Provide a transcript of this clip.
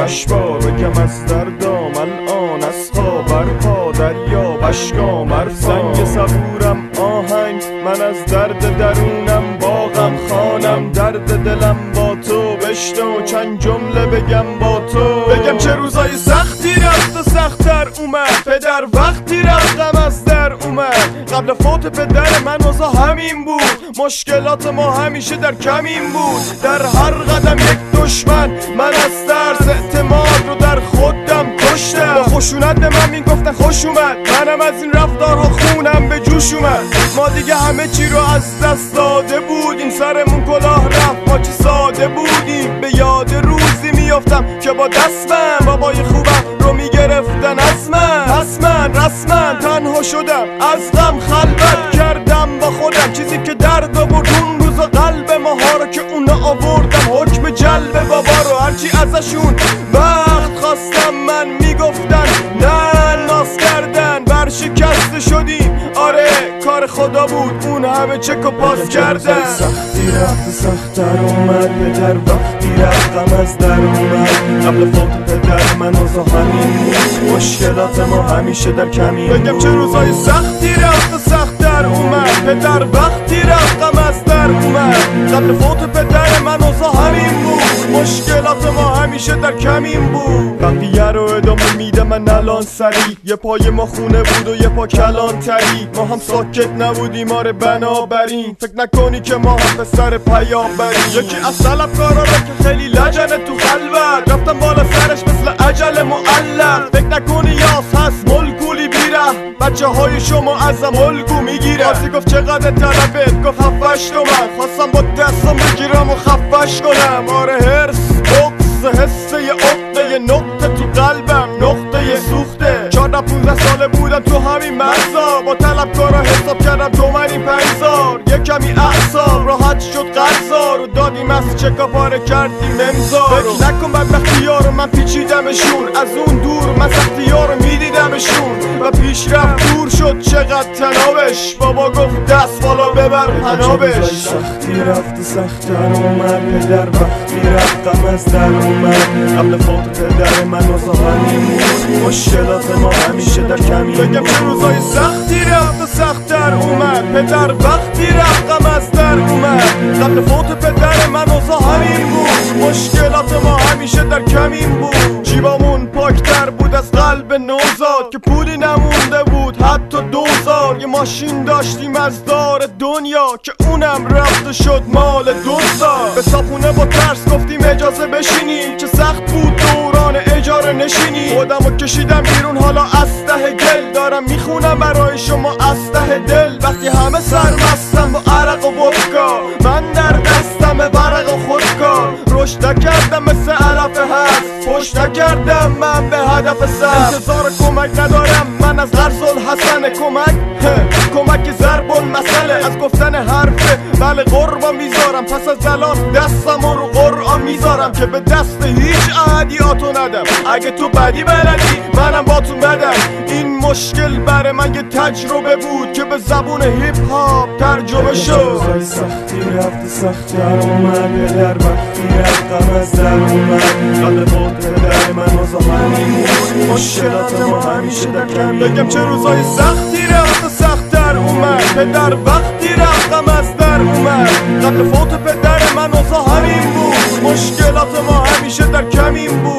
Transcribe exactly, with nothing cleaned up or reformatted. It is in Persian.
باش با بگم از دردام الان از خواب برپا دریا بشکامر سنگ صبورم آهنگ من از درد درونم باغم خانم درد دلم با تو بشنو چند جمله بگم با تو بگم چه روزای سختی رفت و سخت‌تر اومد پدر وقتی رفتم از در اومد قبل فوت پدر من اوضاع همین بود مشکلات ما همیشه در کمین بود در هر قدم یک دشمن من از ترس اعتماد رو در خودم کشتم با خشونت به من میگفتن خوش اومد منم از این رفتارها خونم به جوش اومد ما دیگه همه چی رو از دست داده بودیم سرمون کلاه رفت ما چی ساده بودیم به یاد روزی میافتم که با دستم بابای خوبم رو میگرفتن از من پس من رسما تنها شدم از غم خلوت کردم با خودم چیزی که درد آورد اون روزا قلب ماها رو که اونا آوردم حکم جلب بابا رو هرچی ازشون وقت خواستم من میگفتن نه ناز کردن برشکسته شدیم آره کار خدا بود اون همه چک و پاس کردن سختی رفت سخت‌تر اومد پدر وقتی رفتم از در اومد قبل فوت پدر من اوضاع همین بود مشکلات ما همیشه در کمین بگم چه روزای سختی رفت و سخت‌تر اومد پدر وقتی رفتم از در اومد قبل فوت پدر من اوضاع همین بود مشکلات ما همیشه در کمین بود بقیه رو ادامه میده من الان سریع یه پای ما خونه بود و یه پا کلان تری ما هم ساکت نبودیم آره بنابراین فکر نکنی که ما هم پسر پیامبریم یکی از طلبکارا که خیلی لجنه تو خلوت رفتم بالا سرش مثل عجل معلق فکر نکنی یاس هست ملکولی بیره بچه های شما ازم الگو میگیره آسی گفت چقدر طلبت گفت هفتش تومن خواستم با دستم بگیرم و خفش کنم آره هرس بغض حسه یه عقده یه نقطه تو قلبم نقطه یه سوخته چهارده پونزده ساله بودم تو همین مرزا با طلبکارا حساب کردم تومنی پنجزار یه کمی اعصاب راحت شد قرضا رو دادیم از چکا پاره کردیم امضا فکر نکن بدبختی ها رو من پیچیدمشون از اون دور من سختی ها رو میدیدمشون و پیش رفت دور شد چقدر تنابش بابا گفت دست بالا ببر پنابش سختی رفت سخت‌تر اومد پدر وقتی رفتم از در اومد قبل فوت پدر من اوضاع همین بود مشکلات ما همیشه در کمین بگم چه روزای سختی رفت و سخت‌تر اومد پدر وقتی رفتم از در اومد قبل فوت پدر من اوضاع همین بود مشکلات ما همیشه در کمین بود جیبامون پاکتر بود از قلب نوزاد که پولی نمونده بود حتی دوزار یه ماشین داشتیم از دار دنیا که اونم رفته شد مال دوزار به صاحبونه با ترس گفتیم اجازه بشینیم که سخت بود دوران اجاره نشینی خودمو کشیدم بیرون حالا از ته گل دارم میخونم برای شما از ته دل وقتی همه سرمستم با عرق و ودکا من در دستم ورق و خودکار رشد نکردم مثل علف هست پشت نکردم من به هدف سر انتظار کمک ندارم من از غرض الحسن کمک کمک ضرب المثل از گفتن حرفه بله قربان میذارم پس از الان دستم رو قرآن میذارم که به دست هیچ عادیاتو ندم اگه تو بدی بلدی منم باتون بدم این مشکل برای من یه تجربه بود که به زبون هیپ هاپ ترجمه شد سختی رفت سخت‌تر اومد پدر وقتی رفتم از در اومد قبل فوت پدر من اوضاع همین بود مشکلات ما همیشه در کمین بگم چه روزای سختی رفت و سخت‌تر اومد پدر وقتی رفتم از در اومد قبل فوت پدر من اوضاع همین بود مشکلات ما همیشه در کمین بود